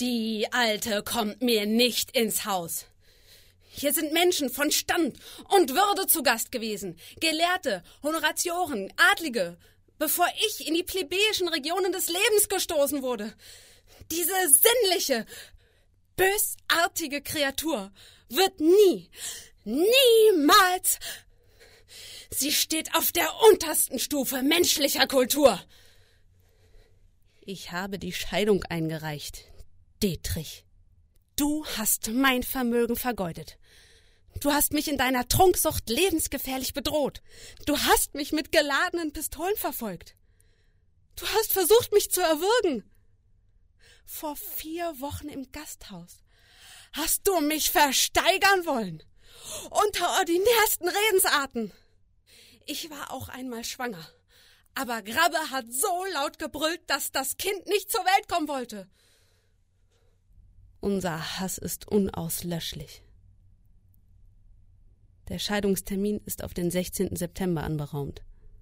Die Alte kommt mir nicht ins Haus. Hier sind Menschen von Stand und Würde zu Gast gewesen. Gelehrte, Honoratioren, Adlige, bevor ich in die plebejischen Regionen des Lebens gestoßen wurde. Diese sinnliche, bösartige Kreatur wird niemals... Sie steht auf der untersten Stufe menschlicher Kultur. Ich habe die Scheidung eingereicht, Dietrich. Du hast mein Vermögen vergeudet. Du hast mich in deiner Trunksucht lebensgefährlich bedroht. Du hast mich mit geladenen Pistolen verfolgt. Du hast versucht, mich zu erwürgen. Vor 4 Wochen im Gasthaus hast du mich versteigern wollen. Unter ordinärsten Redensarten. Ich war auch einmal schwanger. Aber Grabbe hat so laut gebrüllt, dass das Kind nicht zur Welt kommen wollte. Unser Hass ist unauslöschlich. Der Scheidungstermin ist auf den 16. September anberaumt.